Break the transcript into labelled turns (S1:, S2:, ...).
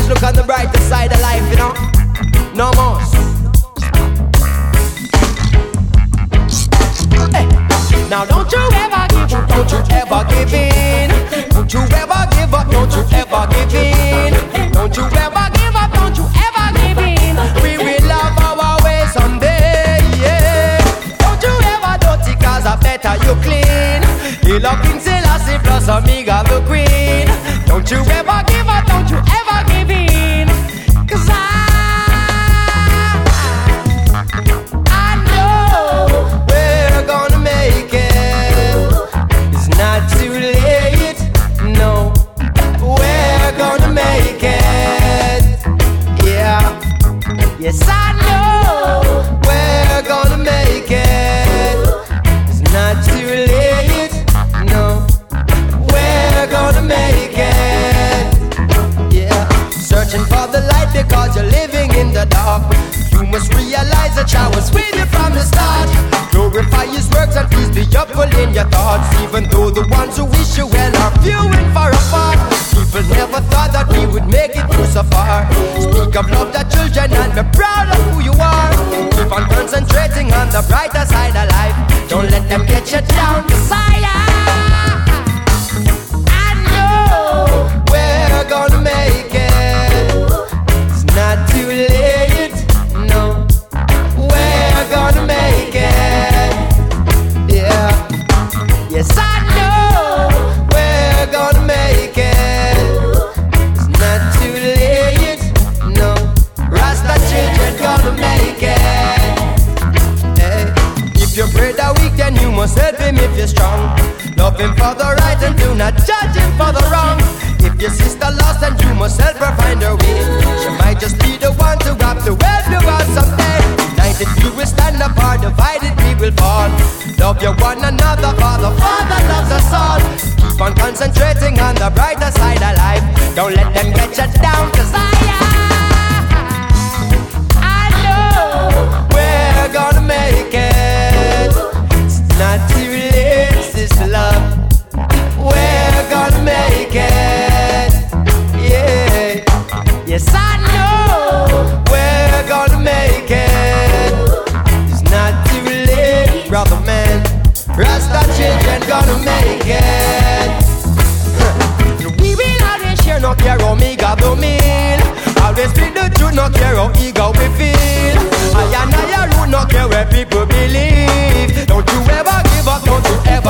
S1: always look on the brighter side of life, you know. No more. Hey. Now don't you ever give up, don't you ever give in. Don't you ever give up, don't you ever give in. Don't you ever give up, don't you ever give in. We will love our way someday, yeah. Don't you ever dirty, cause I better you clean. You love King Selassie plus Omega the Queen. Don't you ever give up, don't you ever give in. Cause I know we're gonna make it. It's not too late, no. We're gonna make it, yeah. Yes, I know we're gonna make it. It's not too late, no. We're gonna make it, yeah. Searching for the light because you're living in the dark. You must realize that I was with you from the start. Glorify His works and please be upful in your thoughts. Even though the ones who wish you well are few and far apart. People never thought that we would make it through so far. Speak of love to children and be proud of who you are. Keep on concentrating on the brighter side of life. Don't let them get you down, 'cause I know we're gonna make it. It's not too late, no. We're gonna make it, yeah. Yes, I know we're gonna make it. It's not too late, no. Rasta children gonna make it. Hey. If your brother weak, then you must help him if you're strong. Love him for the right and do not judge him for the wrong. If your sister lost, then you must help her find her way. She might just be the one to have to help you out someday. United we will stand apart, divided we will fall. Love your one another, for the Father loves us all. Keep on concentrating on the brighter side of life. Don't let them get you down, 'cause I know we're gonna make it. It's not too late, sister love. We're gonna make it, yeah. Yes, I know we're gonna make it. It's not too late, brother man. Rasta children gonna make it. We will always share, no care how me got the meal. Always speak the truth, no care how ego we feel. I and I root, no care where people believe. Don't you ever give up, don't you ever